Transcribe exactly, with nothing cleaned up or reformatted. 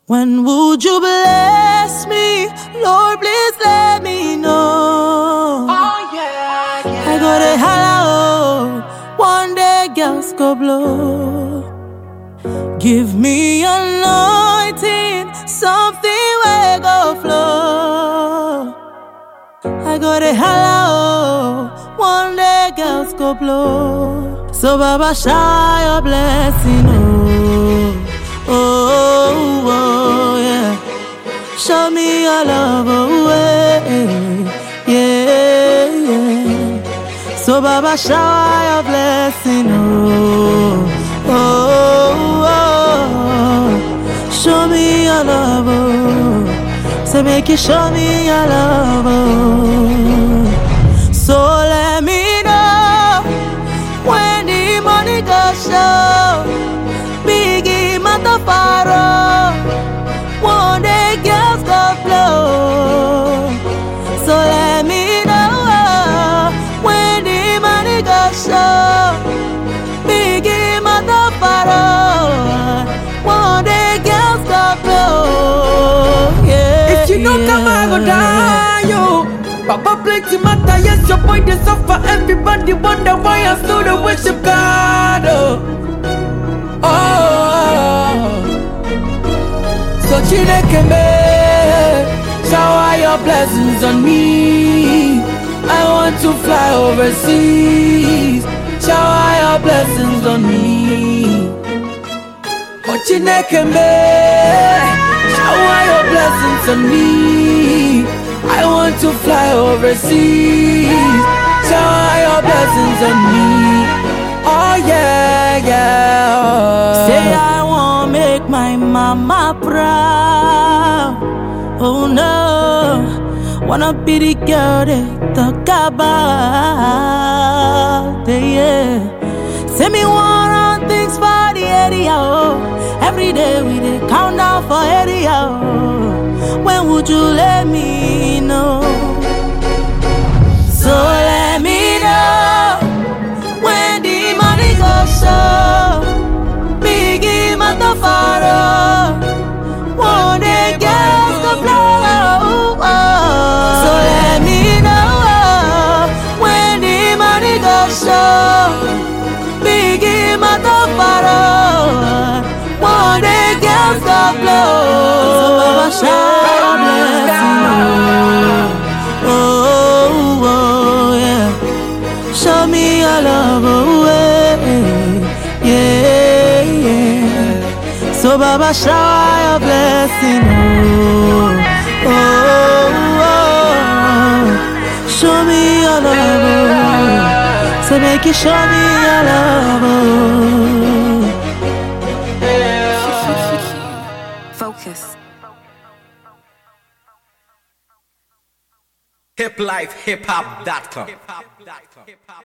When would you bless me? Lord, please let me know. Oh yeah, yeah. I go to hello, one day girls go blow. Give me anointing, something will go flow. I go to hello, one day girls go blow. So Baba, shower your blessing, oh, oh, oh, yeah. Show me your love, oh, yeah, yeah. So Baba, shower your blessing, oh, oh, oh. Show me your love, oh. So make you show me your love, oh. So let me know when the money goes show. Biggie Matafaro, one day girls go blow. So let me know when the money goes show. Biggie Matafaro, one day girls go blow. Yeah, If you know yeah. come I go die, yo. Papa plenty matter, yes, your boy they suffer. Everybody wonder why I still the worship God, oh. Oh, so Chineke me, shower your blessings on me. I want to fly overseas. Shower your blessings on me. Oh Chineke me, shower your blessings on me. I want to fly overseas. Shower your blessings on me. Oh yeah, yeah. Say I won't make my mama proud. Oh no, wanna be the girl they talk about. Yeah. Say me want on things for the area. Oh. Every day we dey count down for area. Oh. When would you let me know? So let me know when the money goes show. Biggie Matafaro, one day girls go blow. So let me know when the money goes show. Biggie Matafaro, one day girls go blow. So Baba, shower your blessing, oh, oh, oh, yeah. Show me your love, oh, yeah, yeah. So Baba, shower your blessing, oh, oh, oh. Show me your love, oh. So make you show me your love, oh. Focus. hip life hip hop dot com